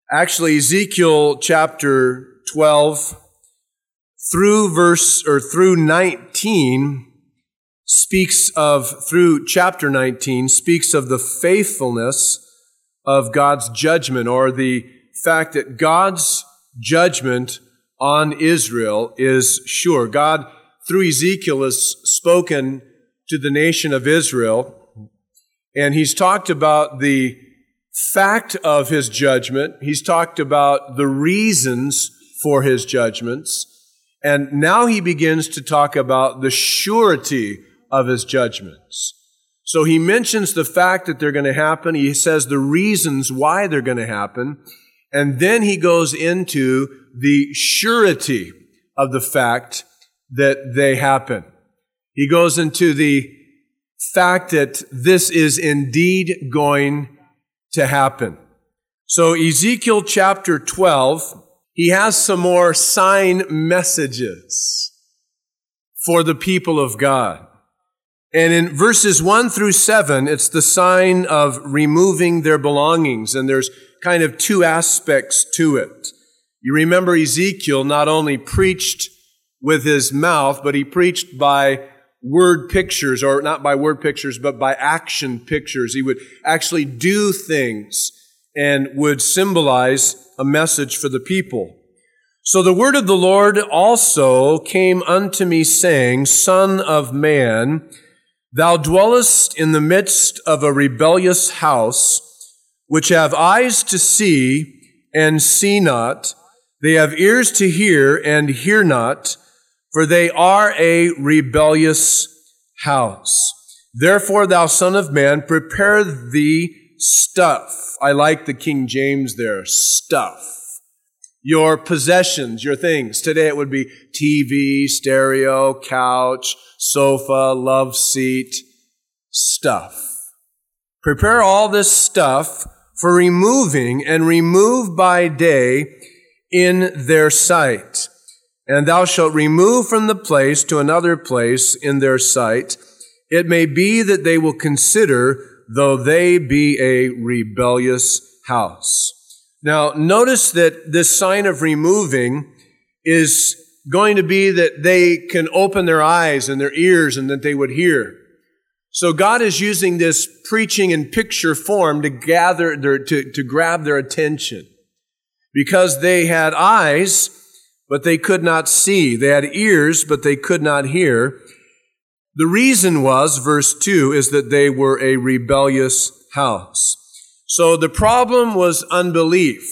Actually, Ezekiel chapter 12 through 19 through chapter 19 speaks of the faithfulness of God's judgment, or the fact that God's judgment on Israel is sure. God, through Ezekiel, has spoken to the nation of Israel, and he's talked about the fact of his judgment. He's talked about the reasons for his judgments. And now he begins to talk about the surety of his judgments. So he mentions the fact that they're going to happen. He says the reasons why they're going to happen. And then he goes into the surety of the fact that they happen. He goes into the fact that this is indeed going to happen. So Ezekiel chapter 12, he has some more sign messages for the people of God. And in verses 1 through 7, it's the sign of removing their belongings. And there's kind of two aspects to it. You remember Ezekiel not only preached with his mouth, but he preached by word pictures, or not by word pictures, but by action pictures. He would actually do things and would symbolize a message for the people. So the word of the Lord also came unto me, saying, Son of man, thou dwellest in the midst of a rebellious house, which have eyes to see and see not. They have ears to hear and hear not, for they are a rebellious house. Therefore, thou son of man, prepare thee stuff. I like the King James there, stuff. Your possessions, your things. Today it would be TV, stereo, couch, sofa, love seat, stuff. Prepare all this stuff for removing, and remove by day in their sight. And thou shalt remove from the place to another place in their sight. It may be that they will consider, though they be a rebellious house. Now, notice that this sign of removing is going to be that they can open their eyes and their ears and that they would hear. So God is using this preaching in picture form to grab their attention. Because they had eyes, but they could not see. They had ears, but they could not hear. The reason was, verse 2, is that they were a rebellious house. So the problem was unbelief,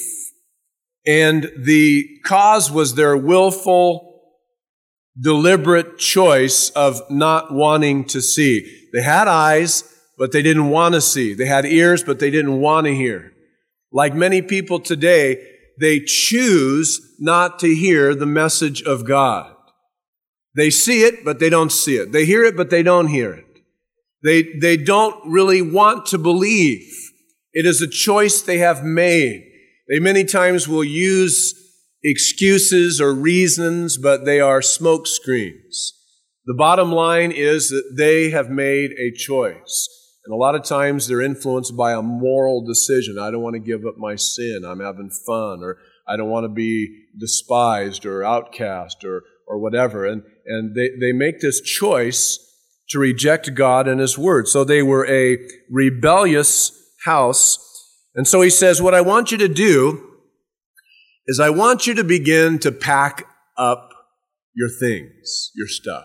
and the cause was their willful, deliberate choice of not wanting to see. They had eyes, but they didn't want to see. They had ears, but they didn't want to hear. Like many people today, they choose not to hear the message of God. They see it, but they don't see it. They hear it, but they don't hear it. They don't really want to believe. It is a choice they have made. They many times will use excuses or reasons, but they are smoke screens. The bottom line is that they have made a choice. And a lot of times they're influenced by a moral decision. I don't want to give up my sin. I'm having fun. Or I don't want to be despised or outcast or whatever. And they make this choice to reject God and His Word. So they were a rebellious house. And so he says, what I want you to do is I want you to begin to pack up your things, your stuff.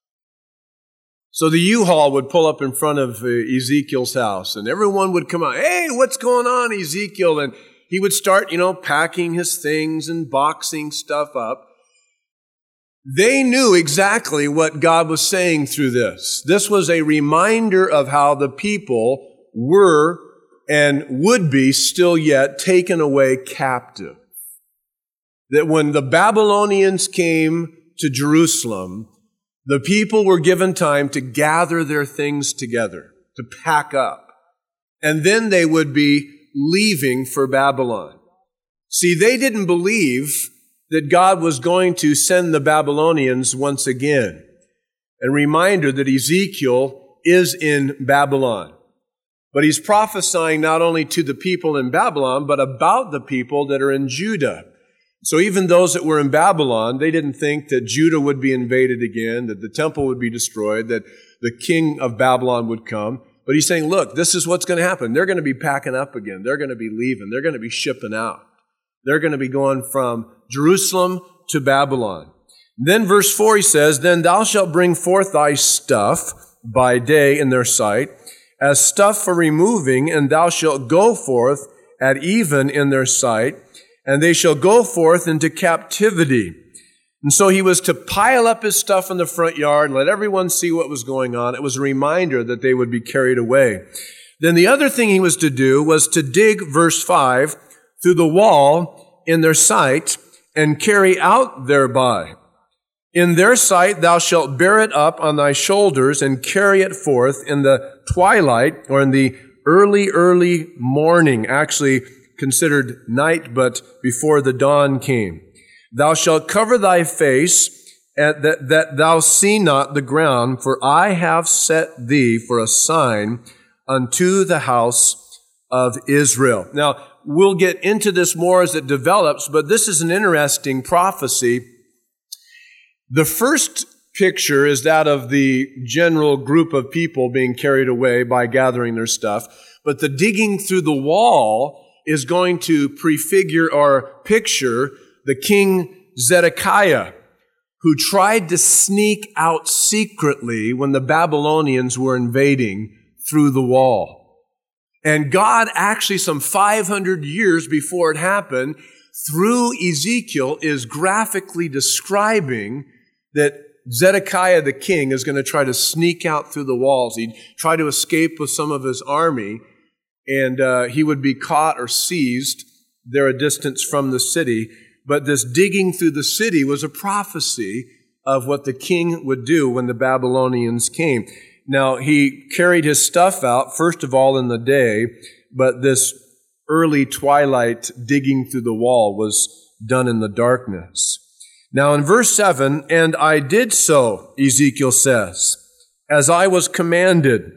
So the U-Haul would pull up in front of Ezekiel's house, and everyone would come out, hey, what's going on, Ezekiel? And he would start, packing his things and boxing stuff up. They knew exactly what God was saying through this. This was a reminder of how the people were and would be still yet taken away captive. That when the Babylonians came to Jerusalem, the people were given time to gather their things together, to pack up. And then they would be leaving for Babylon. See, they didn't believe that God was going to send the Babylonians once again. A reminder that Ezekiel is in Babylon. But he's prophesying not only to the people in Babylon, but about the people that are in Judah. So even those that were in Babylon, they didn't think that Judah would be invaded again, that the temple would be destroyed, that the king of Babylon would come. But he's saying, look, this is what's going to happen. They're going to be packing up again. They're going to be leaving. They're going to be shipping out. They're going to be going from Jerusalem to Babylon. Then verse 4, he says, Then thou shalt bring forth thy stuff by day in their sight, as stuff for removing, and thou shalt go forth at even in their sight, and they shall go forth into captivity. And so he was to pile up his stuff in the front yard and let everyone see what was going on. It was a reminder that they would be carried away. Then the other thing he was to do was to dig, verse 5, through the wall in their sight and carry out thereby. In their sight thou shalt bear it up on thy shoulders and carry it forth in the twilight, or in the early morning, actually considered night, but before the dawn came. Thou shalt cover thy face, that thou see not the ground, for I have set thee for a sign unto the house of Israel. Now, we'll get into this more as it develops, but this is an interesting prophecy. The first picture is that of the general group of people being carried away by gathering their stuff, but the digging through the wall is going to prefigure or picture the king Zedekiah, who tried to sneak out secretly when the Babylonians were invading through the wall. And God actually, some 500 years before it happened, through Ezekiel, is graphically describing that Zedekiah the king is going to try to sneak out through the walls. He'd try to escape with some of his army, and he would be caught or seized there a distance from the city. But this digging through the city was a prophecy of what the king would do when the Babylonians came. Now, he carried his stuff out, first of all, in the day, but this early twilight digging through the wall was done in the darkness. Now, in verse 7, And I did so, Ezekiel says, as I was commanded.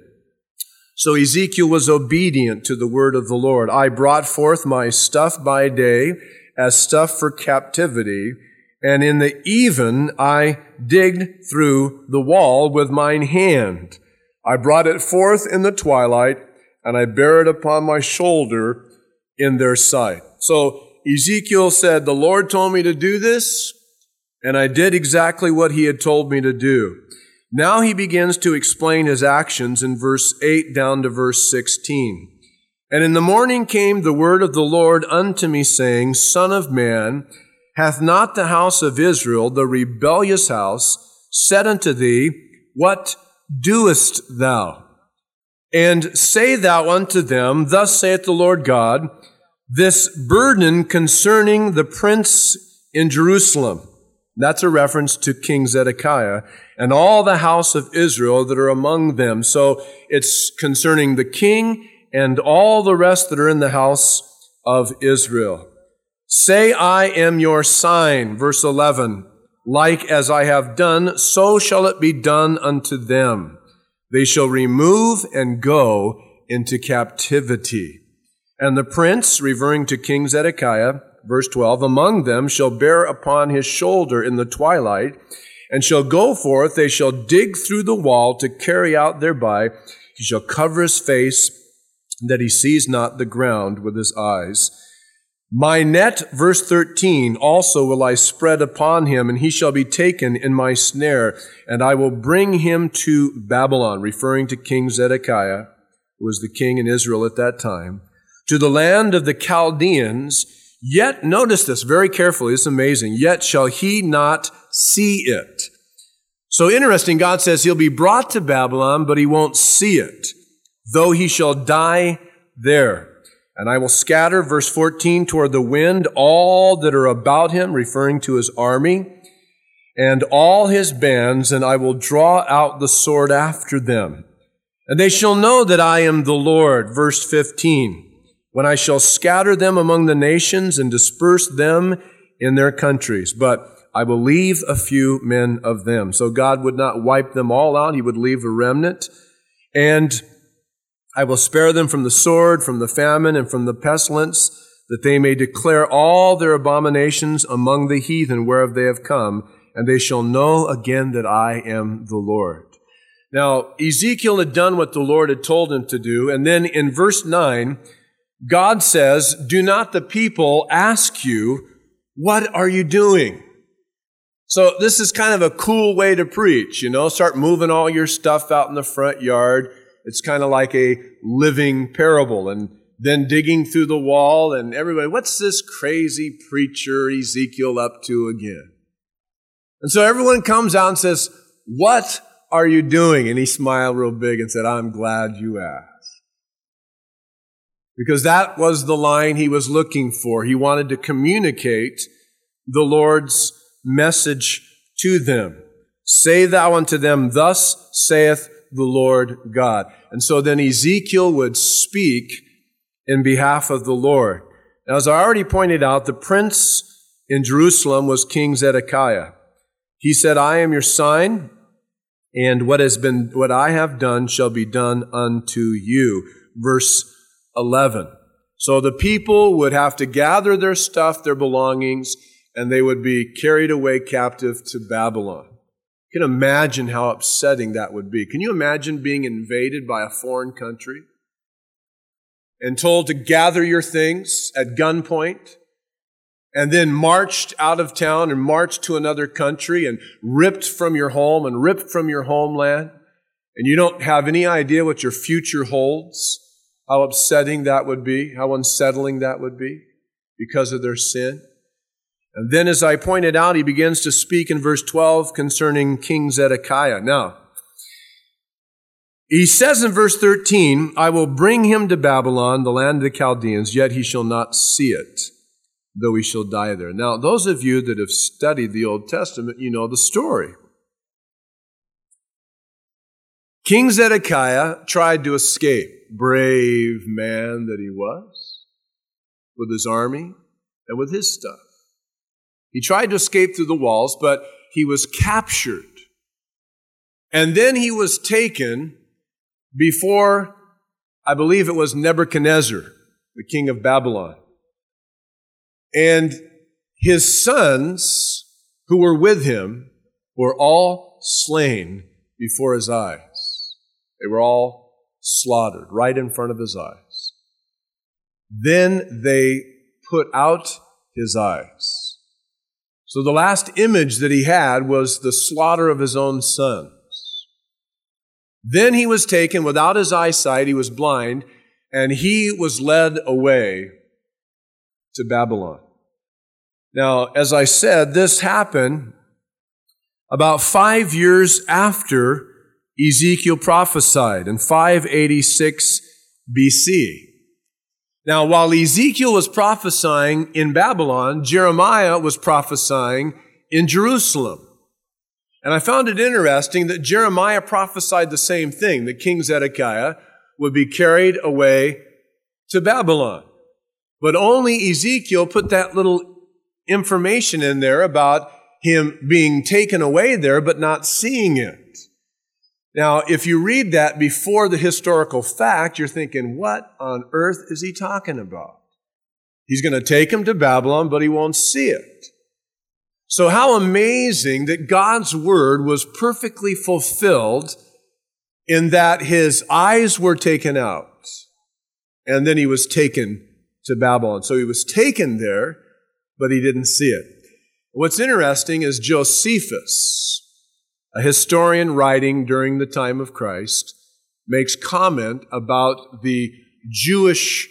So Ezekiel was obedient to the word of the Lord. I brought forth my stuff by day as stuff for captivity, and in the even I digged through the wall with mine hand. I brought it forth in the twilight, and I bare it upon my shoulder in their sight. So Ezekiel said, the Lord told me to do this, and I did exactly what he had told me to do. Now he begins to explain his actions in verse 8 down to verse 16. And in the morning came the word of the Lord unto me, saying, Son of man, hath not the house of Israel, the rebellious house, said unto thee, What doest thou? And say thou unto them, Thus saith the Lord God, this burden concerning the prince in Jerusalem. That's a reference to King Zedekiah and all the house of Israel that are among them. So it's concerning the king and all the rest that are in the house of Israel. Say, I am your sign, verse 11. Like as I have done, so shall it be done unto them. They shall remove and go into captivity. And the prince, referring to King Zedekiah, verse 12, among them shall bear upon his shoulder in the twilight, and shall go forth, they shall dig through the wall to carry out thereby. He shall cover his face, that he sees not the ground with his eyes. My net, verse 13, also will I spread upon him, and he shall be taken in my snare, and I will bring him to Babylon, referring to King Zedekiah, who was the king in Israel at that time, to the land of the Chaldeans. Yet, notice this very carefully, it's amazing, yet shall he not see it. So interesting, God says he'll be brought to Babylon, but he won't see it, though he shall die there. And I will scatter, verse 14, toward the wind all that are about him, referring to his army, and all his bands, and I will draw out the sword after them. And they shall know that I am the Lord, verse 15, when I shall scatter them among the nations and disperse them in their countries. But I will leave a few men of them. So God would not wipe them all out. He would leave a remnant. And I will spare them from the sword, from the famine, and from the pestilence, that they may declare all their abominations among the heathen whereof they have come, and they shall know again that I am the Lord. Now, Ezekiel had done what the Lord had told him to do, and then in verse 9, God says, do not the people ask you, what are you doing? So this is kind of a cool way to preach, start moving all your stuff out in the front yard. It's kind of like a living parable, and then digging through the wall, and everybody, what's this crazy preacher Ezekiel up to again? And so everyone comes out and says, what are you doing? And he smiled real big and said, I'm glad you asked. Because that was the line he was looking for. He wanted to communicate the Lord's message to them. Say thou unto them, thus saith the Lord God. And so then Ezekiel would speak in behalf of the Lord. Now, as I already pointed out, the prince in Jerusalem was King Zedekiah. He said, I am your sign, and what I have done shall be done unto you. Verse 11. So the people would have to gather their stuff, their belongings, and they would be carried away captive to Babylon. You can imagine how upsetting that would be. Can you imagine being invaded by a foreign country and told to gather your things at gunpoint and then marched out of town and marched to another country and ripped from your home and ripped from your homeland, and you don't have any idea what your future holds? How upsetting that would be, how unsettling that would be because of their sin. And then, as I pointed out, he begins to speak in verse 12 concerning King Zedekiah. Now, he says in verse 13, I will bring him to Babylon, the land of the Chaldeans, yet he shall not see it, though he shall die there. Now, those of you that have studied the Old Testament, you know the story. King Zedekiah tried to escape, brave man that he was, with his army and with his stuff. He tried to escape through the walls, but he was captured. And then he was taken before, I believe it was Nebuchadnezzar, the king of Babylon. And his sons who were with him were all slain before his eyes. They were all slaughtered right in front of his eyes. Then they put out his eyes. So the last image that he had was the slaughter of his own sons. Then he was taken without his eyesight, he was blind, and he was led away to Babylon. Now, as I said, this happened about 5 years after Ezekiel prophesied in 586 BC. Now, while Ezekiel was prophesying in Babylon, Jeremiah was prophesying in Jerusalem. And I found it interesting that Jeremiah prophesied the same thing, that King Zedekiah would be carried away to Babylon. But only Ezekiel put that little information in there about him being taken away there, but not seeing it. Now, if you read that before the historical fact, you're thinking, what on earth is he talking about? He's going to take him to Babylon, but he won't see it. So how amazing that God's word was perfectly fulfilled in that his eyes were taken out, and then he was taken to Babylon. So he was taken there, but he didn't see it. What's interesting is Josephus, a historian writing during the time of Christ, makes comment about the Jewish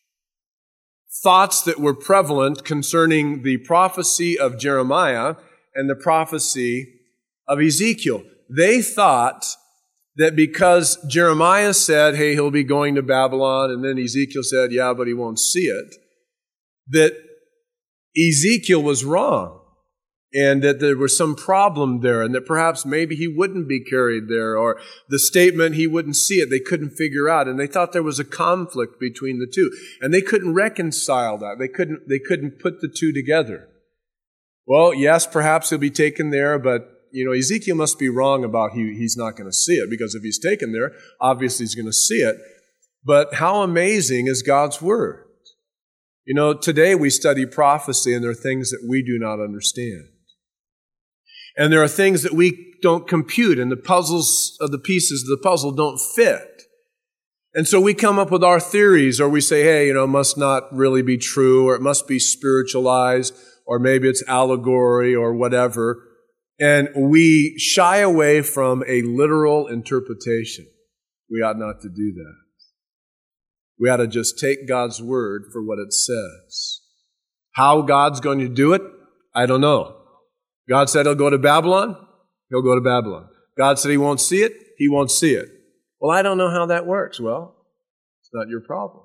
thoughts that were prevalent concerning the prophecy of Jeremiah and the prophecy of Ezekiel. They thought that because Jeremiah said, hey, he'll be going to Babylon, and then Ezekiel said, yeah, but he won't see it, that Ezekiel was wrong, and that there was some problem there, and that perhaps maybe he wouldn't be carried there, or the statement he wouldn't see it, they couldn't figure out, and they thought there was a conflict between the two, and they couldn't reconcile that. They couldn't put the two together. Well, yes, perhaps he'll be taken there, but Ezekiel must be wrong about he's not going to see it, because if he's taken there, obviously he's going to see it. But how amazing is God's Word? You know, today we study prophecy, and there are things that we do not understand. And there are things that we don't compute, and the pieces of the puzzle don't fit. And so we come up with our theories, or we say, hey, it must not really be true, or it must be spiritualized, or maybe it's allegory, or whatever. And we shy away from a literal interpretation. We ought not to do that. We ought to just take God's Word for what it says. How God's going to do it, I don't know. God said He'll go to Babylon, He'll go to Babylon. God said He won't see it, He won't see it. Well, I don't know how that works. Well, it's not your problem.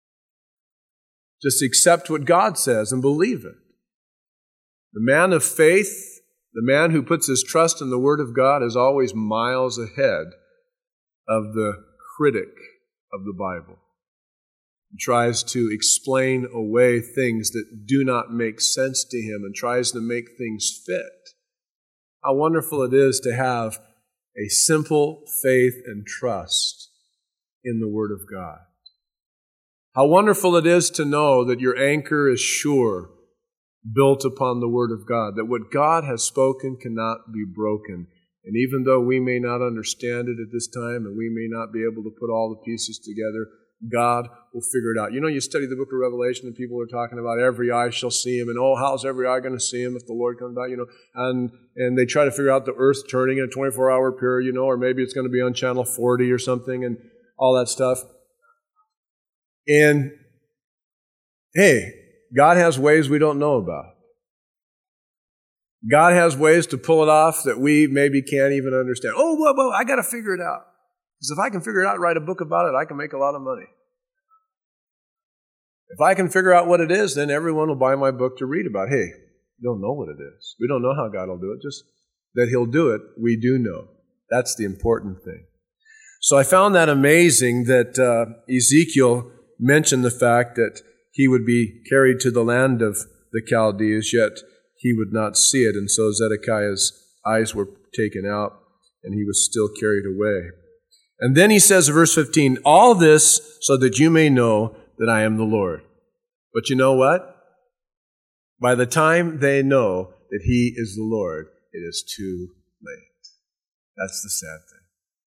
Just accept what God says and believe it. The man of faith, the man who puts his trust in the Word of God, is always miles ahead of the critic of the Bible. He tries to explain away things that do not make sense to him and tries to make things fit. How wonderful it is to have a simple faith and trust in the Word of God. How wonderful it is to know that your anchor is sure, built upon the Word of God, that what God has spoken cannot be broken. And even though we may not understand it at this time and we may not be able to put all the pieces together, God will figure it out. You study the book of Revelation and people are talking about every eye shall see Him, and how's every eye going to see Him if the Lord comes back, and they try to figure out the earth turning in a 24-hour period, or maybe it's going to be on channel 40 or something and all that stuff. And hey, God has ways we don't know about. God has ways to pull it off that we maybe can't even understand. Whoa, I got to figure it out. Because if I can figure it out, write a book about it, I can make a lot of money. If I can figure out what it is, then everyone will buy my book to read about. Hey, we don't know what it is. We don't know how God will do it. Just that He'll do it, we do know. That's the important thing. So I found that amazing that Ezekiel mentioned the fact that he would be carried to the land of the Chaldees, yet he would not see it. And so Zedekiah's eyes were taken out, and he was still carried away. And then he says, verse 15, all this so that you may know that I am the Lord. But you know what? By the time they know that He is the Lord, it is too late. That's the sad thing.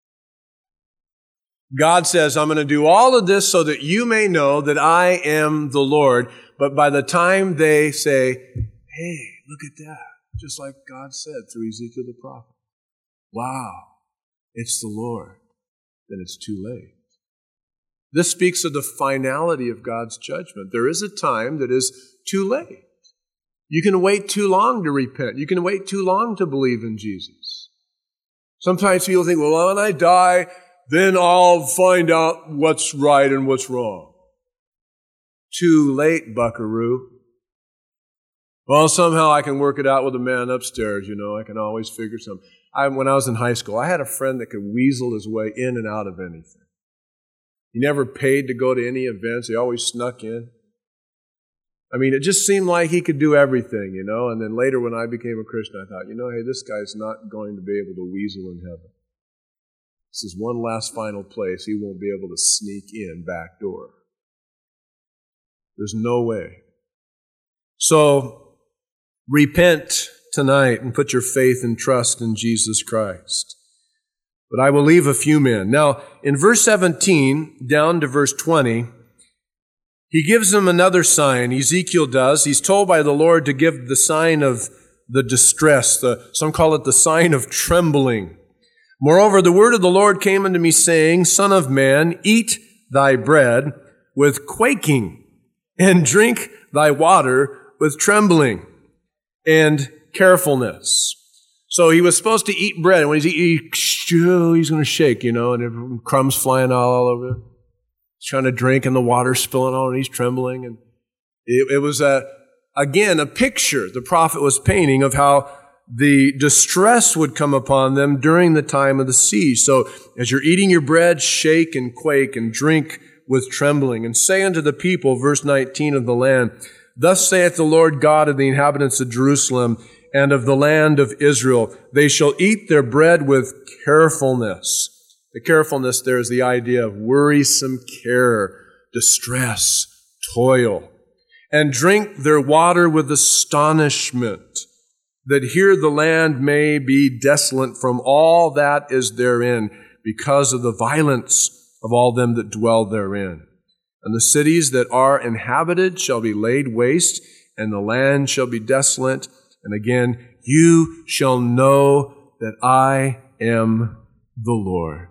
God says, I'm going to do all of this so that you may know that I am the Lord. But by the time they say, hey, look at that, just like God said through Ezekiel the prophet, wow, it's the Lord, then it's too late. This speaks of the finality of God's judgment. There is a time that is too late. You can wait too long to repent. You can wait too long to believe in Jesus. Sometimes people think, well, when I die, then I'll find out what's right and what's wrong. Too late, buckaroo. Well, somehow I can work it out with the man upstairs, I can always figure something. When I was in high school, I had a friend that could weasel his way in and out of anything. He never paid to go to any events. He always snuck in. It just seemed like he could do everything, And then later when I became a Christian, I thought, hey, this guy's not going to be able to weasel in heaven. This is one last final place he won't be able to sneak in back door. There's no way. So, repent tonight and put your faith and trust in Jesus Christ. But I will leave a few men. Now, in verse 17, down to verse 20, he gives them another sign. Ezekiel does. He's told by the Lord to give the sign of the distress. Some call it the sign of trembling. Moreover, the word of the Lord came unto me, saying, Son of man, eat thy bread with quaking, and drink thy water with trembling and carefulness. So he was supposed to eat bread, and when he's going to shake, and crumbs flying all over. He's trying to drink, and the water's spilling out, and he's trembling. And it was, again, a picture the prophet was painting of how the distress would come upon them during the time of the siege. So as you're eating your bread, shake and quake and drink with trembling. And say unto the people, verse 19 of the land, Thus saith the Lord God of the inhabitants of Jerusalem and of the land of Israel, they shall eat their bread with carefulness The carefulness there is the idea of worrisome care, distress, toil. And drink their water with astonishment, that here the land may be desolate from all that is therein, because of the violence of all them that dwell therein. And the cities that are inhabited shall be laid waste, and the land shall be desolate. And again, you shall know that I am the Lord.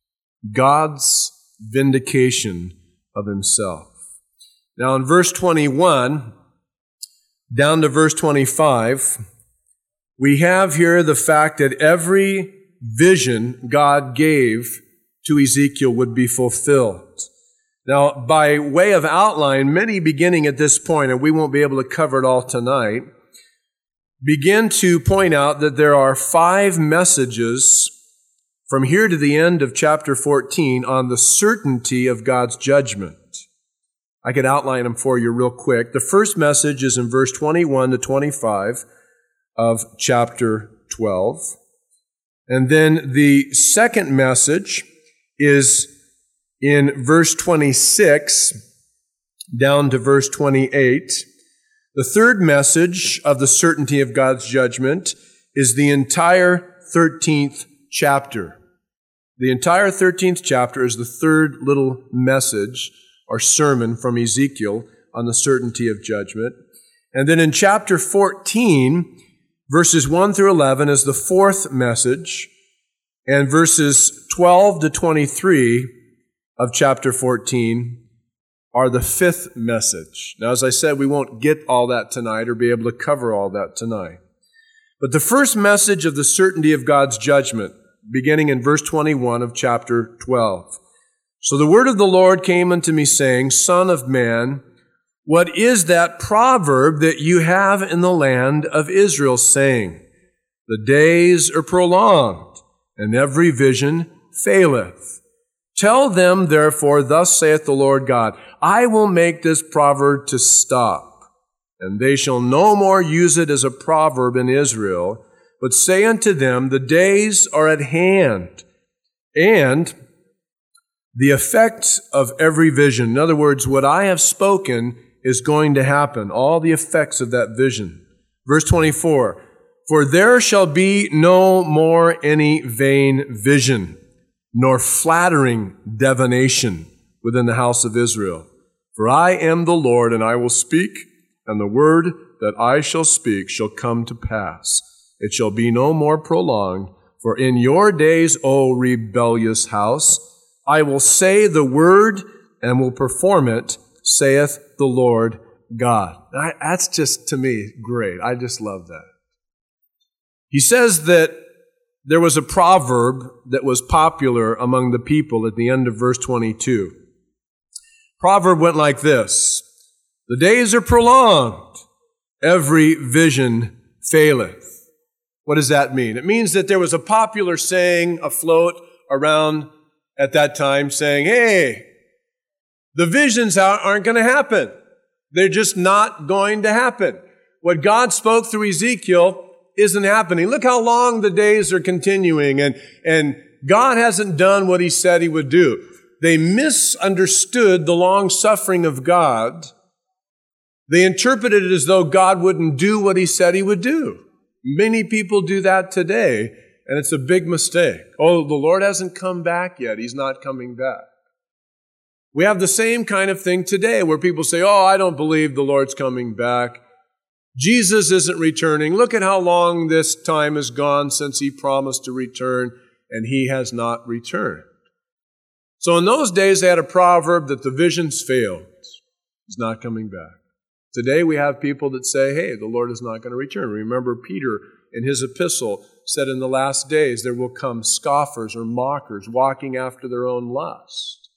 God's vindication of himself. Now in verse 21, down to verse 25, we have here the fact that every vision God gave to Ezekiel would be fulfilled. Now, by way of outline, many beginning at this point, and we won't be able to cover it all tonight, begin to point out that there are 5 messages from here to the end of chapter 14 on the certainty of God's judgment. I could outline them for you real quick. The first message is in verse 21 to 25 of chapter 12. And then the second message is in verse 26 down to verse 28. The third message of the certainty of God's judgment is the entire 13th chapter. The entire 13th chapter is the third little message or sermon from Ezekiel on the certainty of judgment. And then in chapter 14, verses 1 through 11 is the fourth message, and verses 12 to 23 of chapter 14 are the fifth message. Now, as I said, we won't get all that tonight or be able to cover all that tonight. But the first message of the certainty of God's judgment, beginning in verse 21 of chapter 12. So the word of the Lord came unto me, saying, Son of man, what is that proverb that you have in the land of Israel, saying, The days are prolonged, and every vision faileth. Tell them, therefore, thus saith the Lord God, I will make this proverb to stop, and they shall no more use it as a proverb in Israel, but say unto them, The days are at hand, and the effect of every vision. In other words, what I have spoken is going to happen, all the effects of that vision. Verse 24, For there shall be no more any vain vision, nor flattering divination within the house of Israel. For I am the Lord, and I will speak, and the word that I shall speak shall come to pass. It shall be no more prolonged, for in your days, O rebellious house, I will say the word and will perform it, saith the Lord God. That's just, to me, great. I just love that. He says that there was a proverb that was popular among the people at the end of verse 22. Proverb went like this, The days are prolonged, every vision faileth. What does that mean? It means that there was a popular saying afloat around at that time saying, hey, the visions aren't going to happen. They're just not going to happen. What God spoke through Ezekiel isn't happening. Look how long the days are continuing, and God hasn't done what he said he would do. They misunderstood the long suffering of God. They interpreted it as though God wouldn't do what he said he would do. Many people do that today, and it's a big mistake. Oh, the Lord hasn't come back yet. He's not coming back. We have the same kind of thing today where people say, oh, I don't believe the Lord's coming back. Jesus isn't returning. Look at how long this time has gone since he promised to return, and he has not returned. So in those days, they had a proverb that the visions failed. He's not coming back. Today, we have people that say, hey, the Lord is not going to return. Remember, Peter, in his epistle, said in the last days, there will come scoffers or mockers walking after their own lust,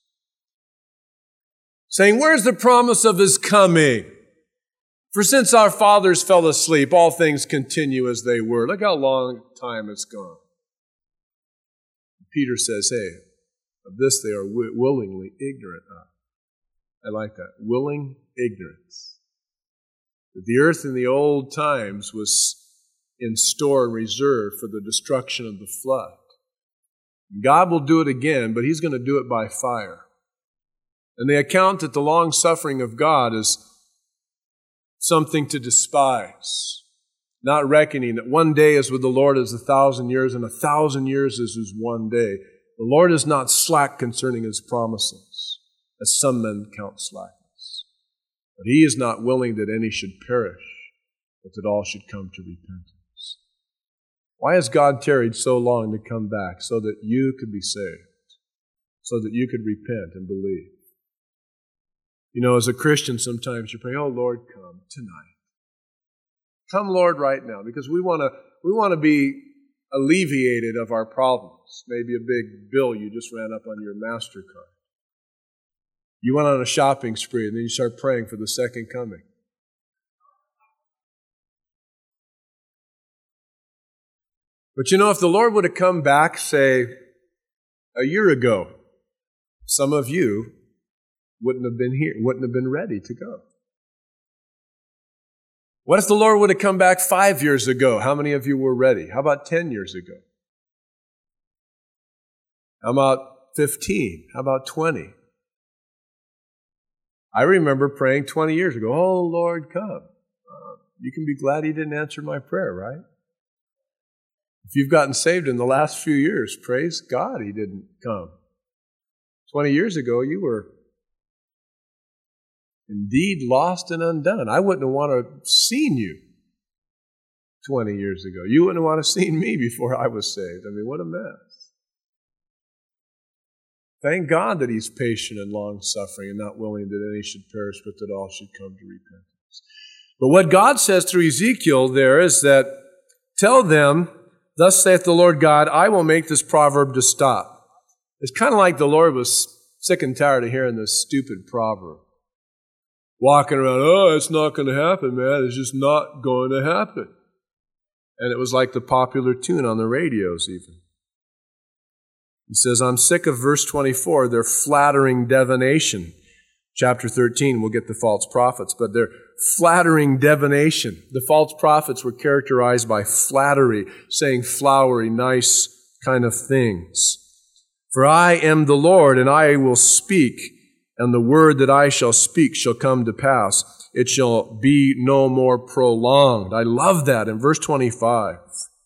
saying, where's the promise of his coming? For since our fathers fell asleep, all things continue as they were. Look how long time it's gone. Peter says, hey, of this they are willingly ignorant of. I like that. Willing ignorance. That the earth in the old times was in store and reserved for the destruction of the flood. God will do it again, but He's going to do it by fire. And they account that the long-suffering of God is something to despise, not reckoning that one day is with the Lord as 1,000 years, and 1,000 years is as one day. The Lord is not slack concerning His promises, as some men count slackness. But He is not willing that any should perish, but that all should come to repentance. Why has God tarried so long to come back? So that you could be saved, so that you could repent and believe. You know, as a Christian, sometimes you pray, "Oh, Lord, come tonight. Come, Lord, right now," because we want to be alleviated of our problems. Maybe a big bill you just ran up on your MasterCard. You went on a shopping spree, and then you start praying for the second coming. But you know, if the Lord would have come back, say, a year ago, some of you wouldn't have been here, wouldn't have been ready to go. What if the Lord would have come back 5 years ago? How many of you were ready? How about 10 years ago? How about 15? How about 20? I remember praying 20 years ago, "Oh, Lord, come." You can be glad He didn't answer my prayer, right? If you've gotten saved in the last few years, praise God He didn't come. 20 years ago, you were indeed lost and undone. I wouldn't have wanted to have seen you 20 years ago. You wouldn't have wanted to have seen me before I was saved. I mean, what a mess. Thank God that He's patient and long-suffering and not willing that any should perish, but that all should come to repentance. But what God says through Ezekiel there is that, "Tell them, thus saith the Lord God, I will make this proverb to stop." It's kind of like the Lord was sick and tired of hearing this stupid proverb. Walking around, "Oh, it's not going to happen, man. It's just not going to happen." And it was like the popular tune on the radios even. He says, "I'm sick of," verse 24, "their flattering divination." Chapter 13, we'll get the false prophets, but their flattering divination. The false prophets were characterized by flattery, saying flowery, nice kind of things. "For I am the Lord, and I will speak, and the word that I shall speak shall come to pass. It shall be no more prolonged." I love that in verse 25.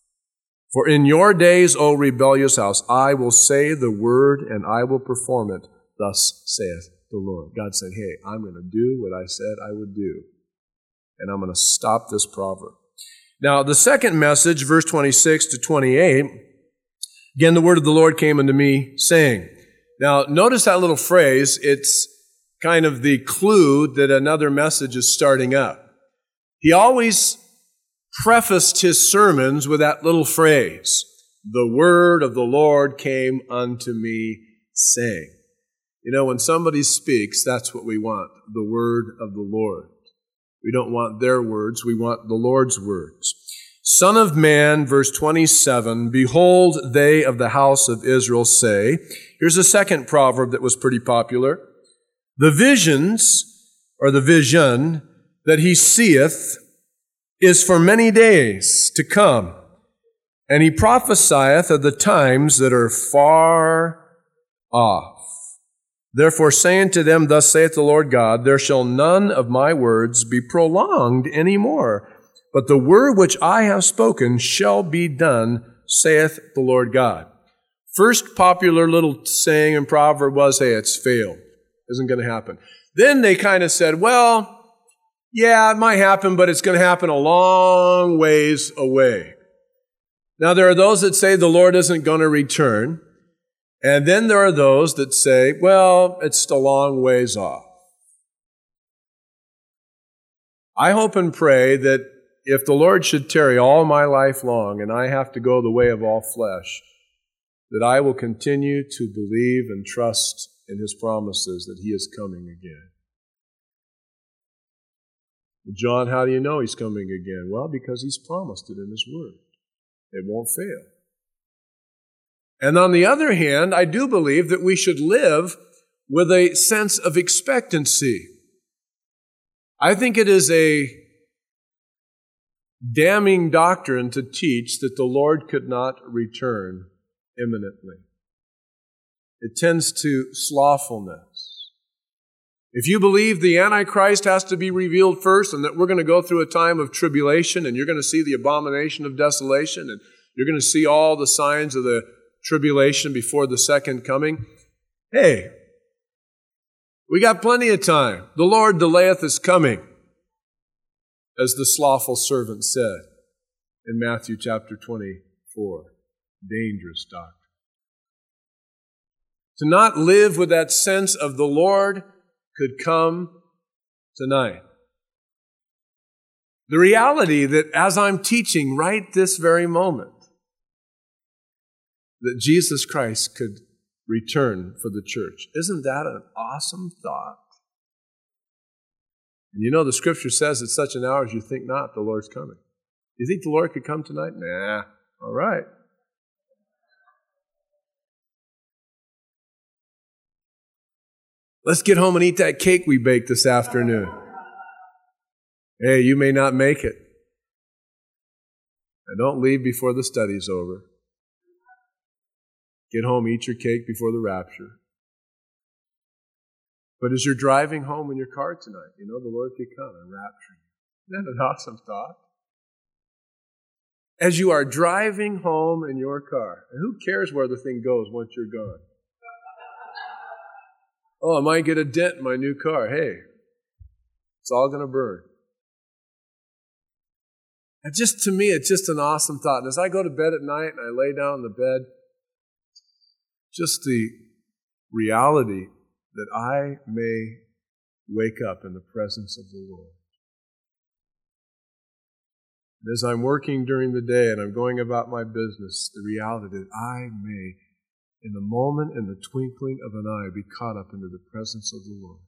"For in your days, O rebellious house, I will say the word, and I will perform it. Thus saith the Lord." God said, "Hey, I'm going to do what I said I would do, and I'm going to stop this proverb." Now, the second message, verse 26 to 28, again, the word of the Lord came unto me, saying. Now, notice that little phrase. It's kind of the clue that another message is starting up. He always prefaced his sermons with that little phrase, "The word of the Lord came unto me, saying." You know, when somebody speaks, that's what we want, the word of the Lord. We don't want their words, we want the Lord's words. "Son of man," verse 27, "behold, they of the house of Israel say," here's a second proverb that was pretty popular, "the visions," or the vision, "that he seeth is for many days to come, and he prophesieth of the times that are far off. Therefore say unto them, Thus saith the Lord God, there shall none of my words be prolonged any more, but the word which I have spoken shall be done, saith the Lord God." First popular little saying and proverb was, "Hey, it's failed. Isn't going to happen." Then they kind of said, "Well, yeah, it might happen, but it's going to happen a long ways away." Now, there are those that say the Lord isn't going to return. And then there are those that say, well, it's a long ways off. I hope and pray that if the Lord should tarry all my life long and I have to go the way of all flesh, that I will continue to believe and trust in His promises that He is coming again. John, how do you know He's coming again? Well, because He's promised it in His Word. It won't fail. And on the other hand, I do believe that we should live with a sense of expectancy. I think it is a damning doctrine to teach that the Lord could not return imminently. It tends to slothfulness. If you believe the Antichrist has to be revealed first and that we're going to go through a time of tribulation and you're going to see the abomination of desolation and you're going to see all the signs of the tribulation before the second coming, hey, we got plenty of time. The Lord delayeth his coming, as the slothful servant said in Matthew chapter 24. Dangerous doctrine. To not live with that sense of the Lord could come tonight. The reality that as I'm teaching right this very moment, that Jesus Christ could return for the church. Isn't that an awesome thought? And you know the Scripture says at such an hour as you think not, the Lord's coming. You think the Lord could come tonight? Nah. All right. Let's get home and eat that cake we baked this afternoon. Hey, you may not make it. And don't leave before the study's over. Get home, eat your cake before the rapture. But as you're driving home in your car tonight, you know the Lord could come and rapture you. Isn't that an awesome thought? As you are driving home in your car, and who cares where the thing goes once you're gone? Oh, I might get a dent in my new car. Hey, it's all going to burn. And just to me, it's just an awesome thought. And as I go to bed at night and I lay down in the bed, just the reality that I may wake up in the presence of the Lord. And as I'm working during the day and I'm going about my business, the reality that I may, in the moment, in the twinkling of an eye, be caught up into the presence of the Lord.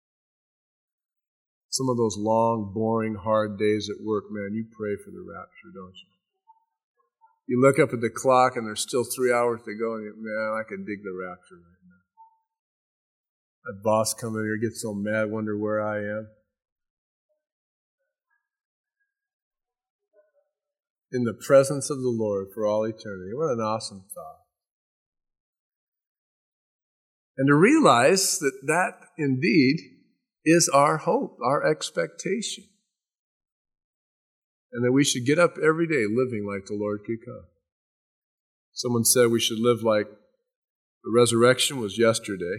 Some of those long, boring, hard days at work, man, you pray for the rapture, don't you? You look up at the clock and there's still 3 hours to go and you, man, I could dig the rapture right now. That boss come in here, gets so mad, wonder where I am. In the presence of the Lord for all eternity. What an awesome thought. And to realize that that indeed is our hope, our expectation. And that we should get up every day living like the Lord could come. Someone said we should live like the resurrection was yesterday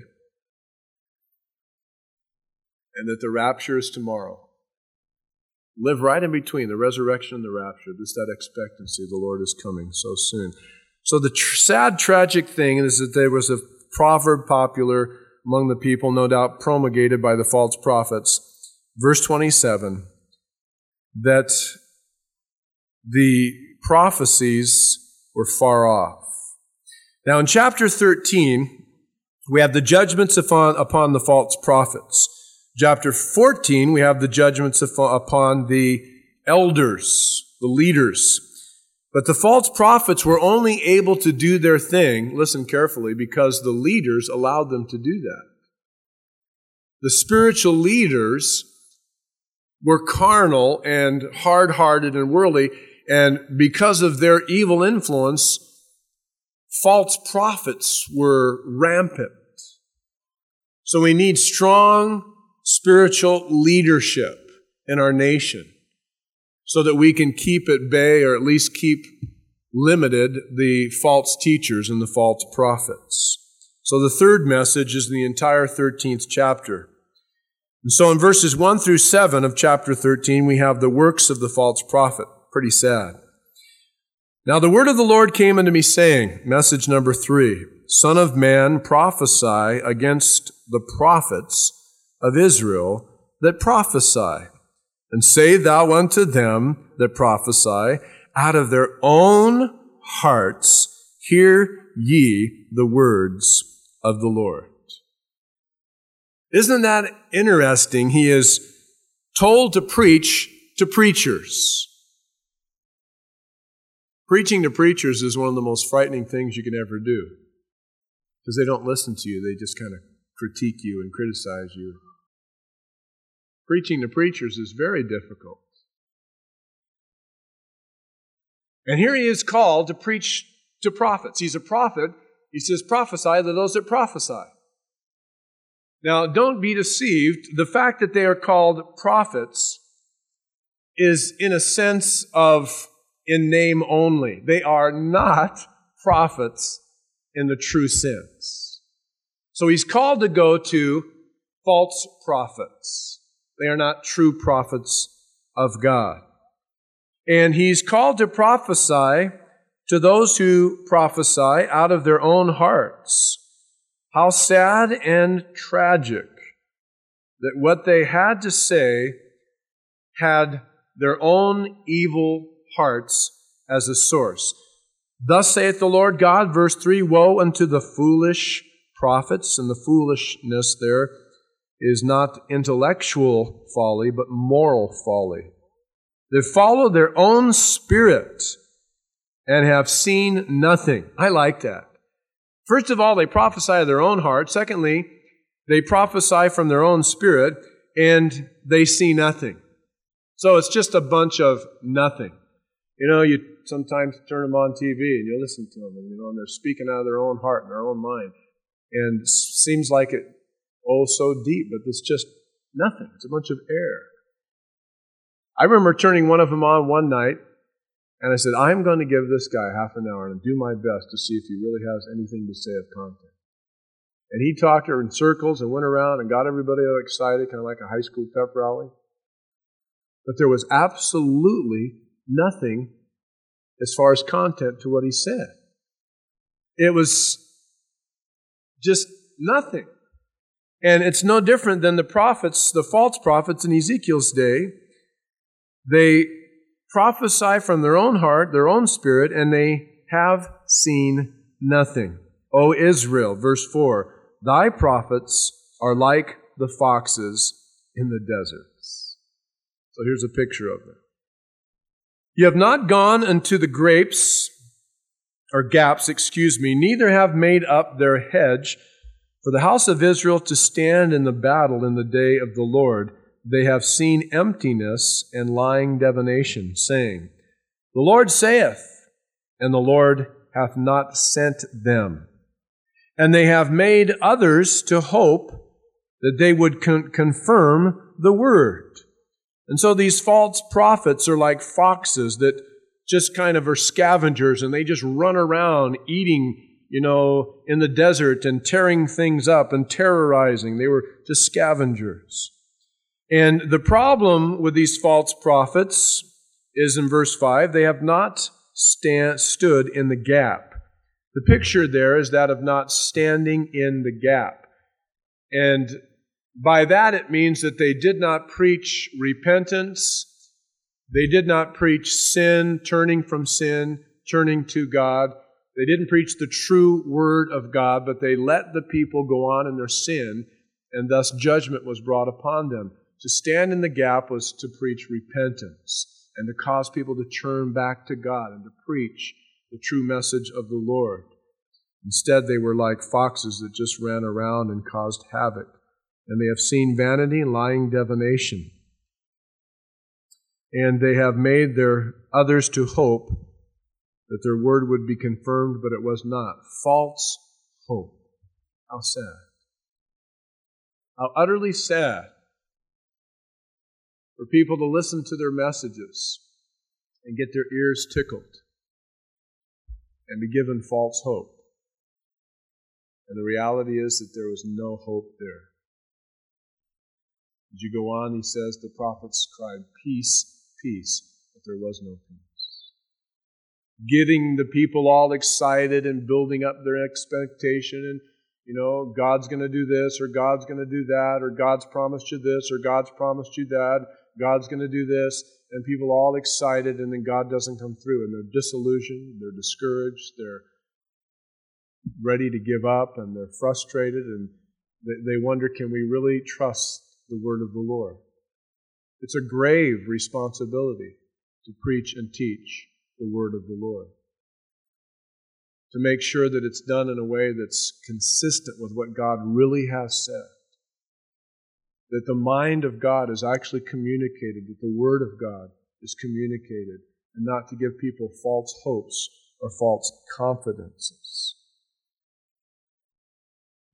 and that the rapture is tomorrow. Live right in between the resurrection and the rapture. Just that expectancy, the Lord is coming so soon. So the sad, tragic thing is that there was a proverb popular among the people, no doubt promulgated by the false prophets. Verse 27, that the prophecies were far off. Now in chapter 13, we have the judgments upon the false prophets. Chapter 14, we have the judgments upon the elders, the leaders. But the false prophets were only able to do their thing, listen carefully, because the leaders allowed them to do that. The spiritual leaders were carnal and hard-hearted and worldly, and because of their evil influence, false prophets were rampant. So we need strong spiritual leadership in our nation so that we can keep at bay or at least keep limited the false teachers and the false prophets. So the third message is the entire 13th chapter. And so in verses 1 through 7 of chapter 13, we have the works of the false prophet. Pretty sad. Now the word of the Lord came unto me, saying, message number 3, Son of man, prophesy against the prophets of Israel that prophesy, and say thou unto them that prophesy, out of their own hearts hear ye the words of the Lord. Isn't that interesting? He is told to preach to preachers. Preaching to preachers is one of the most frightening things you can ever do, because they don't listen to you. They just kind of critique you and criticize you. Preaching to preachers is very difficult. And here he is called to preach to prophets. He's a prophet, He says, prophesy to those that prophesy. Now, don't be deceived. The fact that they are called prophets is in a sense of in name only. They are not prophets in the true sense. So he's called to go to false prophets. They are not true prophets of God. And he's called to prophesy to those who prophesy out of their own hearts. How sad and tragic that what they had to say had their own evil hearts as a source. Thus saith the Lord God, verse 3, woe unto the foolish prophets, and the foolishness there is not intellectual folly, but moral folly. They follow their own spirit and have seen nothing. I like that. First of all, they prophesy of their own heart. Secondly, they prophesy from their own spirit, and they see nothing. So it's just a bunch of nothing. You know, you sometimes turn them on TV and you listen to them, and they're speaking out of their own heart and their own mind. And it seems like it, so deep, but it's just nothing. It's a bunch of air. I remember turning one of them on one night, and I said, I'm going to give this guy half an hour and do my best to see if he really has anything to say of content. And he talked her in circles and went around and got everybody all excited, kind of like a high school pep rally. But there was absolutely nothing as far as content to what he said. It was just nothing. And it's no different than the prophets, the false prophets in Ezekiel's day. They prophesy from their own heart, their own spirit, and they have seen nothing. O Israel, verse 4, thy prophets are like the foxes in the deserts. So here's a picture of them. You have not gone unto the gaps, neither have made up their hedge for the house of Israel to stand in the battle in the day of the Lord. They have seen emptiness and lying divination, saying, the Lord saith, and the Lord hath not sent them. And they have made others to hope that they would confirm the word. And so these false prophets are like foxes that just kind of are scavengers, and they just run around eating, in the desert and tearing things up and terrorizing. They were just scavengers. And the problem with these false prophets is in verse 5, they have not stood in the gap. The picture there is that of not standing in the gap. And by that it means that they did not preach repentance. They did not preach sin, turning from sin, turning to God. They didn't preach the true word of God, but they let the people go on in their sin, and thus judgment was brought upon them. To stand in the gap was to preach repentance and to cause people to turn back to God and to preach the true message of the Lord. Instead, they were like foxes that just ran around and caused havoc. And they have seen vanity and lying divination. And they have made their others to hope that their word would be confirmed, but it was not. False hope. How sad. How utterly sad for people to listen to their messages and get their ears tickled and be given false hope. And the reality is that there was no hope there. As you go on, he says, the prophets cried, peace, peace, but there was no peace. Getting the people all excited and building up their expectation and, God's going to do this, or God's going to do that, or God's promised you this, or God's promised you that, God's going to do this, and people all excited, and then God doesn't come through, and they're disillusioned, they're discouraged, they're ready to give up, and they're frustrated, and they wonder, can we really trust the word of the Lord? It's a grave responsibility to preach and teach the word of the Lord, to make sure that it's done in a way that's consistent with what God really has said, that the mind of God is actually communicated, that the word of God is communicated, and not to give people false hopes or false confidences.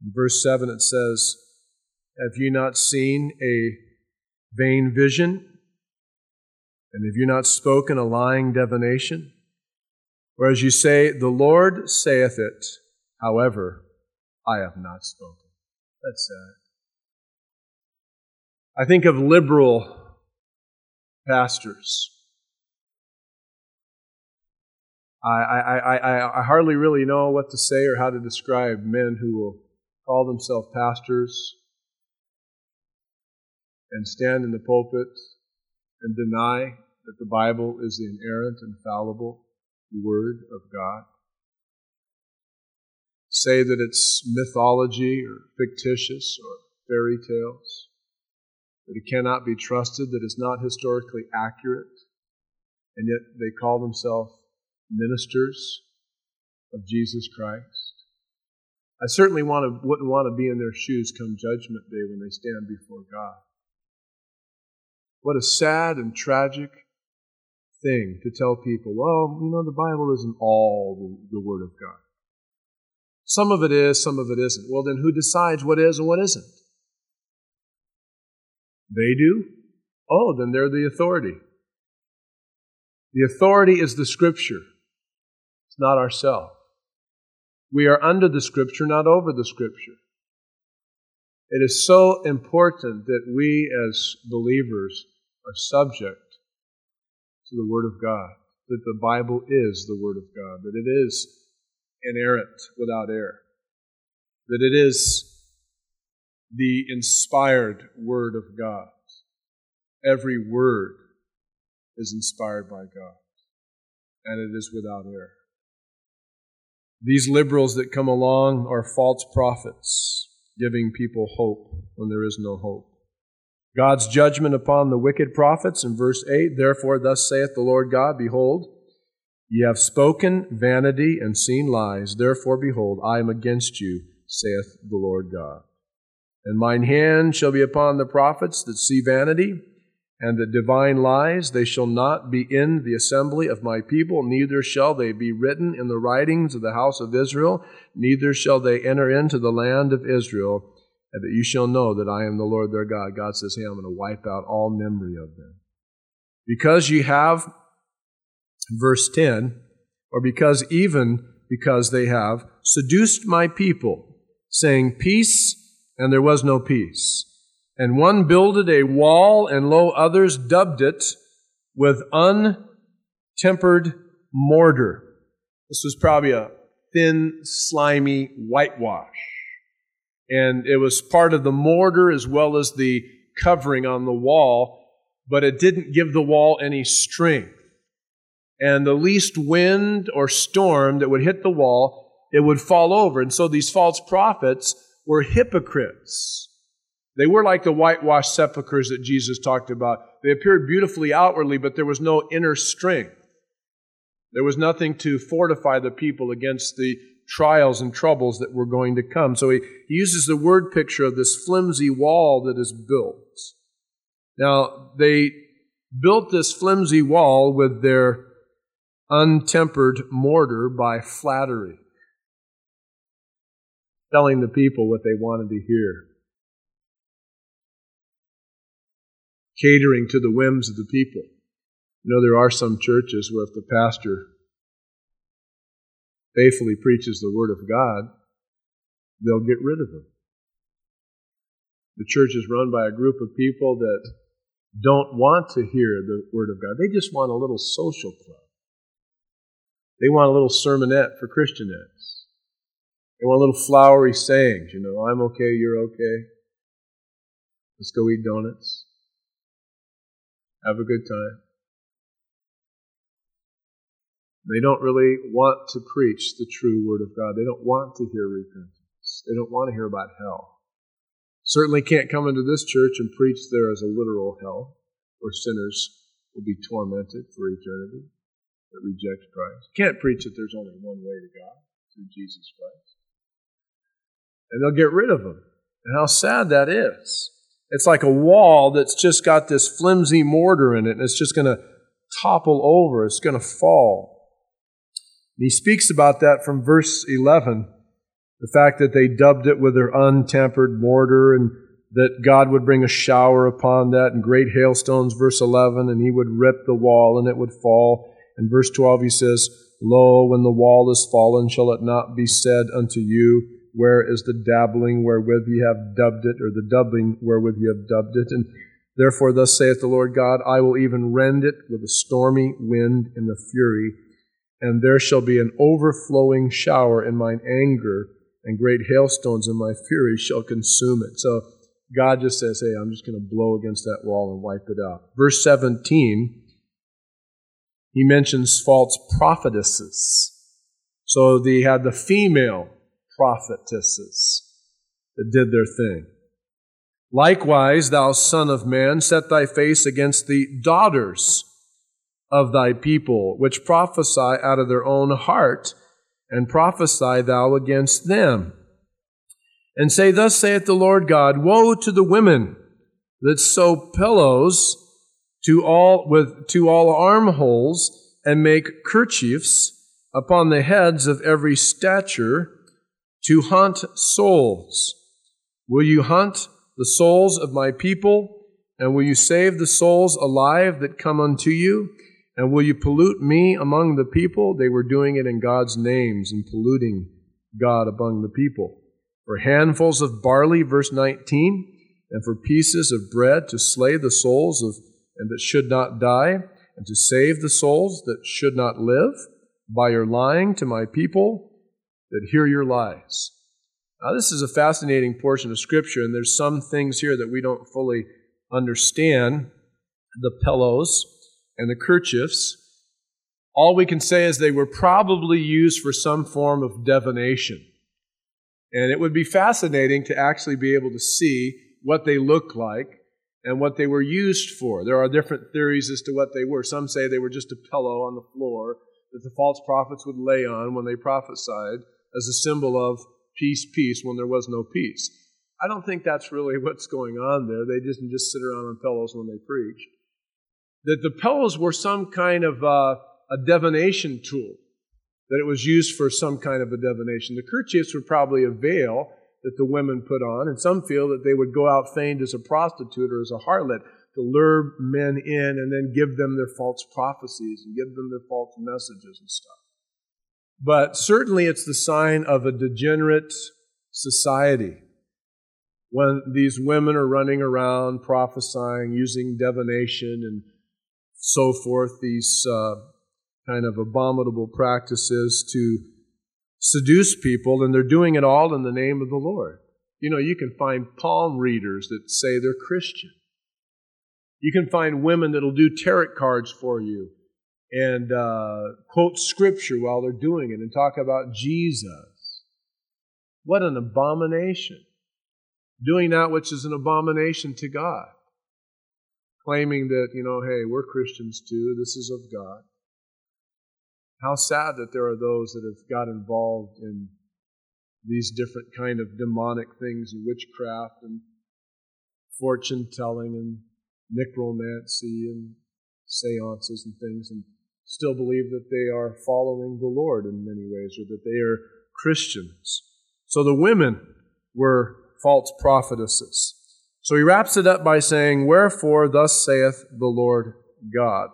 In verse 7 it says, have you not seen a vain vision? And have you not spoken a lying divination? Whereas you say, the Lord saith it, however, I have not spoken. That's sad. I think of liberal pastors. I hardly really know what to say or how to describe men who will call themselves pastors and stand in the pulpit and deny that the Bible is the inerrant, infallible Word of God. Say that it's mythology or fictitious or fairy tales, that it cannot be trusted, that it's not historically accurate, and yet they call themselves ministers of Jesus Christ. I certainly wouldn't want to be in their shoes come Judgment Day when they stand before God. What a sad and tragic thing to tell people, well, the Bible isn't all the Word of God. Some of it is, some of it isn't. Well, then who decides what is and what isn't? They do? Oh, then they're the authority. The authority is the Scripture. It's not ourselves. We are under the Scripture, not over the Scripture. It is so important that we as believers are subject to the Word of God, that the Bible is the Word of God, that it is inerrant, without error, that it is the inspired Word of God. Every word is inspired by God, and it is without error. These liberals that come along are false prophets, giving people hope when there is no hope. God's judgment upon the wicked prophets in verse 8, therefore thus saith the Lord God, behold, ye have spoken vanity and seen lies, therefore behold, I am against you, saith the Lord God. And mine hand shall be upon the prophets that see vanity, and that divine lies. They shall not be in the assembly of my people, neither shall they be written in the writings of the house of Israel, neither shall they enter into the land of Israel, and that you shall know that I am the Lord their God. God says, hey, I'm going to wipe out all memory of them. Because you have, verse 10, or because they have seduced my people, saying peace, and there was no peace. And one builded a wall, and lo, others dubbed it with untempered mortar. This was probably a thin, slimy whitewash. And it was part of the mortar as well as the covering on the wall, but it didn't give the wall any strength. And the least wind or storm that would hit the wall, it would fall over. And so these false prophets were hypocrites. They were like the whitewashed sepulchres that Jesus talked about. They appeared beautifully outwardly, but there was no inner strength. There was nothing to fortify the people against the trials and troubles that were going to come. So he uses the word picture of this flimsy wall that is built. Now, they built this flimsy wall with their untempered mortar by flattery, telling the people what they wanted to hear, catering to the whims of the people. There are some churches where if the pastor faithfully preaches the Word of God, they'll get rid of him. The church is run by a group of people that don't want to hear the Word of God. They just want a little social club. They want a little sermonette for Christianettes. They want little flowery sayings. I'm okay, you're okay. Let's go eat donuts. Have a good time. They don't really want to preach the true Word of God. They don't want to hear repentance. They don't want to hear about hell. Certainly can't come into this church and preach there as a literal hell where sinners will be tormented for eternity that reject Christ. Can't preach that there's only one way to God, through Jesus Christ. And they'll get rid of them. And how sad that is. It's like a wall that's just got this flimsy mortar in it, and it's just going to topple over. It's going to fall. And he speaks about that from verse 11. The fact that they dubbed it with their untempered mortar, and that God would bring a shower upon that, and great hailstones, verse 11, and he would rip the wall, and it would fall. In verse 12 he says, Lo, when the wall is fallen, shall it not be said unto you, where is the dabbling wherewith ye have dubbed it, or the doubling wherewith ye have dubbed it? And therefore thus saith the Lord God, I will even rend it with a stormy wind in the fury, and there shall be an overflowing shower in mine anger, and great hailstones in my fury shall consume it. So God just says, hey, I'm just going to blow against that wall and wipe it out. Verse 17, he mentions false prophetesses. So they had the female prophetesses that did their thing. Likewise, thou son of man, set thy face against the daughters of thy people, which prophesy out of their own heart, and prophesy thou against them. And say, Thus saith the Lord God, Woe to the women that sew pillows to all armholes, and make kerchiefs upon the heads of every stature, to hunt souls. Will you hunt the souls of my people? And will you save the souls alive that come unto you? And will you pollute me among the people? They were doing it in God's names and polluting God among the people. For handfuls of barley, verse 19, and for pieces of bread to slay the souls and that should not die, and to save the souls that should not live, by your lying to my people that hear your lies. Now, this is a fascinating portion of Scripture, and there's some things here that we don't fully understand. The pillows and the kerchiefs, all we can say is they were probably used for some form of divination. And it would be fascinating to actually be able to see what they looked like and what they were used for. There are different theories as to what they were. Some say they were just a pillow on the floor that the false prophets would lay on when they prophesied as a symbol of peace, peace, when there was no peace. I don't think that's really what's going on there. They didn't just sit around on pillows when they preached. That the pillows were some kind of a divination tool, that it was used for some kind of a divination. The kerchiefs were probably a veil that the women put on, and some feel that they would go out feigned as a prostitute or as a harlot to lure men in and then give them their false prophecies and give them their false messages and stuff. But certainly it's the sign of a degenerate society when these women are running around prophesying, using divination and so forth, these kind of abominable practices to seduce people, and they're doing it all in the name of the Lord. You know, you can find palm readers that say they're Christian. You can find women that'll do tarot cards for you and quote Scripture while they're doing it and talk about Jesus. What an abomination. Doing that which is an abomination to God. Claiming that, hey, we're Christians too, this is of God. How sad that there are those that have got involved in these different kind of demonic things and witchcraft and fortune-telling and necromancy and seances and things, and still believe that they are following the Lord in many ways, or that they are Christians. So the women were false prophetesses. So he wraps it up by saying, Wherefore thus saith the Lord God,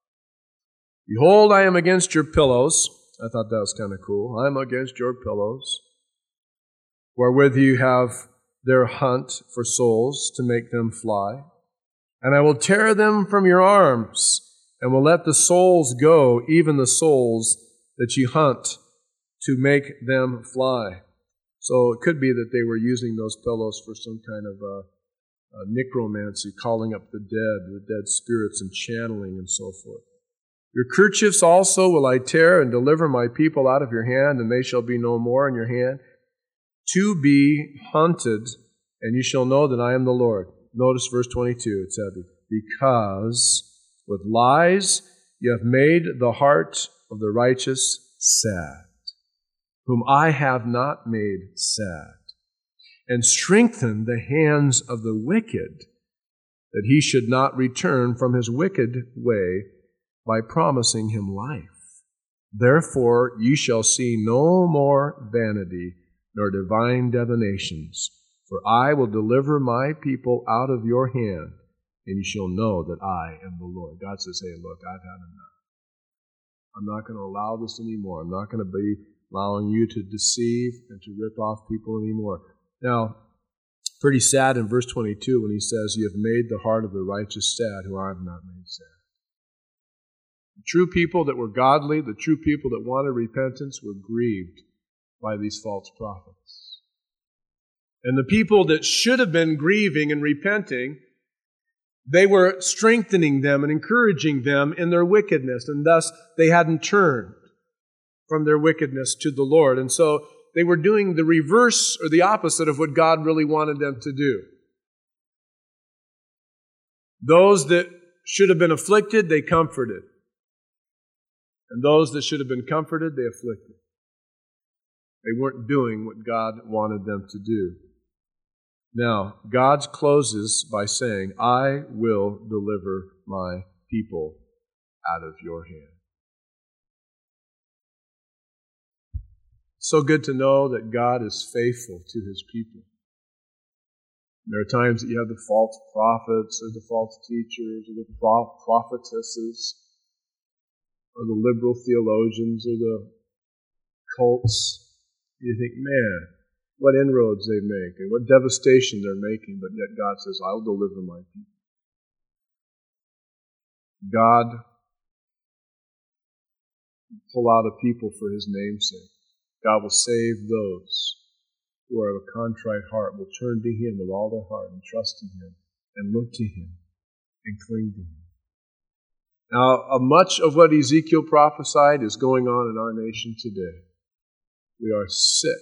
Behold, I am against your pillows. I thought that was kind of cool. I am against your pillows, wherewith you have their hunt for souls to make them fly. And I will tear them from your arms, and will let the souls go, even the souls that you hunt, to make them fly. So it could be that they were using those pillows for some kind of necromancy, calling up the dead spirits, and channeling and so forth. Your kerchiefs also will I tear, and deliver my people out of your hand, and they shall be no more in your hand, to be hunted, and you shall know that I am the Lord. Notice verse 22, it's heavy. Because with lies you have made the heart of the righteous sad, whom I have not made sad, and strengthened the hands of the wicked, that he should not return from his wicked way, by promising him life. Therefore ye shall see no more vanity nor divine divinations, for I will deliver my people out of your hand, and you shall know that I am the Lord. God says, hey, look, I've had enough. I'm not going to allow this anymore. I'm not going to be allowing you to deceive and to rip off people anymore. Now, pretty sad in verse 22 when he says, you have made the heart of the righteous sad, who I have not made sad. The true people that were godly, the true people that wanted repentance, were grieved by these false prophets. And the people that should have been grieving and repenting, they were strengthening them and encouraging them in their wickedness, and thus they hadn't turned from their wickedness to the Lord. And so they were doing the reverse or the opposite of what God really wanted them to do. Those that should have been afflicted, they comforted. And those that should have been comforted, they afflicted. They weren't doing what God wanted them to do. Now, God closes by saying, I will deliver my people out of your hand. So good to know that God is faithful to His people. There are times that you have the false prophets or the false teachers or the prophetesses or the liberal theologians or the cults. You think, man, what inroads they make and what devastation they're making, but yet God says, I'll deliver my people. God will pull out a people for His name's sake. God will save those who are of a contrite heart, will turn to Him with all their heart and trust in Him and look to Him and cling to Him. Now, much of what Ezekiel prophesied is going on in our nation today. We are sick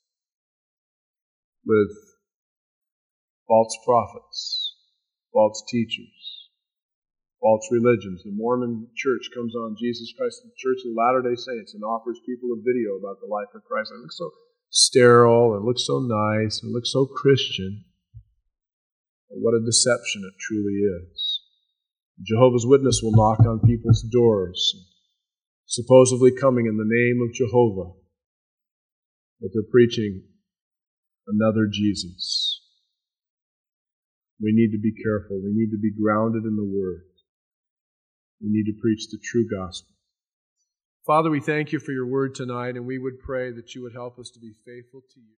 with false prophets, false teachers, false religions. The Mormon church comes on Jesus Christ, the Church of the Latter-day Saints, and offers people a video about the life of Christ. It looks so sterile, and looks so nice, and looks so Christian. But what a deception it truly is. Jehovah's Witness will knock on people's doors, supposedly coming in the name of Jehovah, but they're preaching another Jesus. We need to be careful. We need to be grounded in the Word. We need to preach the true gospel. Father, we thank you for your word tonight, and we would pray that you would help us to be faithful to you.